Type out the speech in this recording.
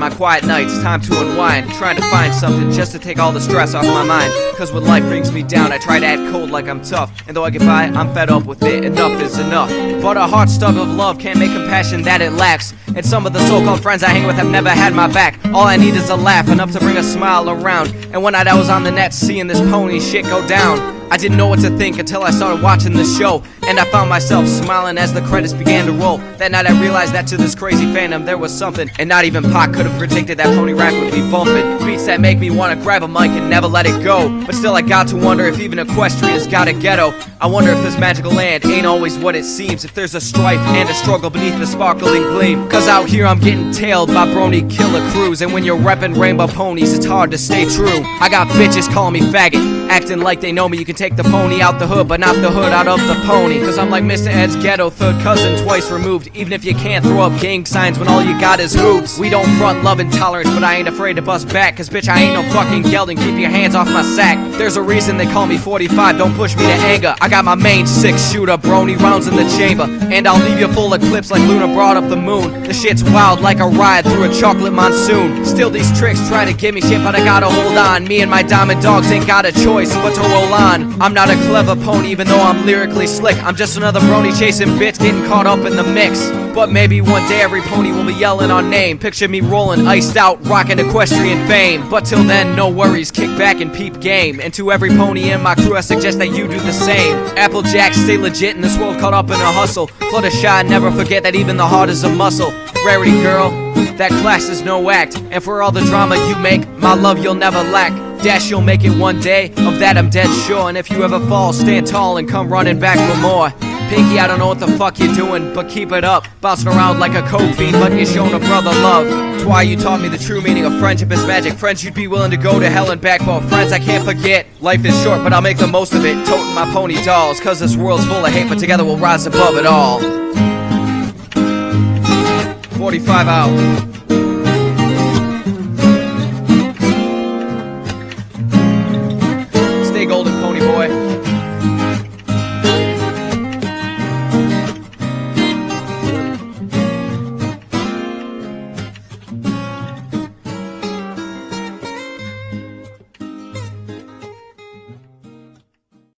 my quiet nights, time to unwind, trying to find something just to take all the stress off my mind. Cause when life brings me down, I try to act cold like I'm tough, and though I get by, I'm fed up with it, enough is enough. But a heart starved of love can't make compassion that it lacks, and some of the so-called friends I hang with have never had my back. All I need is a laugh, enough to bring a smile around. And one night I was on the net seeing this pony shit go down, I didn't know what to think until I started watching the show, and I found myself smiling as the credits began to roll. That night I realized that to this crazy fandom there was something, and not even Pac could have predicted that pony rap would be bumping. Beats that make me want to grab a mic and never let it go. But still I got to wonder if even Equestria's got a ghetto. I wonder if this magical land ain't always what it seems, if there's a strife and a struggle beneath the sparkling gleam. Cause out here I'm getting tailed by brony killer crews, and when you're reppin' rainbow ponies it's hard to stay true. I got bitches calling me faggot, acting like they know me. You can take the pony out the hood, but not the hood out of the pony. Cause I'm like Mr. Ed's ghetto third cousin twice removed, even if you can't throw up gang signs when all you got is hoops. We don't front love and tolerance, but I ain't afraid to bust back, cause bitch I ain't no fucking gelding, keep your hands off my sack. There's a reason they call me 45, don't push me to anger. I got my main 6-shooter, brony rounds in the chamber, and I'll leave you full of clips like Luna brought up the moon. The shit's wild like a ride through a chocolate monsoon. Still these tricks try to give me shit, but I gotta hold on. Me and my diamond dogs ain't got a choice but to roll on. I'm not a clever pony even though I'm lyrically slick, I'm just another brony chasing bits, getting caught up in the mix. But maybe one day every pony will be yelling our name. Picture me rolling, iced out, rocking equestrian fame. But till then, no worries, kick back and peep game. And to every pony in my crew I suggest that you do the same. Applejack, stay legit in this world caught up in a hustle. Fluttershy, never forget that even the heart is a muscle. Rarity girl, that class is no act, and for all the drama you make, my love you'll never lack. Dash, you'll make it one day, of that I'm dead sure. And if you ever fall, stand tall and come running back for more. Pinky, I don't know what the fuck you're doing, but keep it up. Bouncing around like a coke fiend, but you're showing a brother love. That's why you taught me the true meaning of friendship is magic. Friends you'd be willing to go to hell and back for. Friends I can't forget. Life is short, but I'll make the most of it, toting my pony dolls. Cause this world's full of hate, but together we'll rise above it all. 45 out.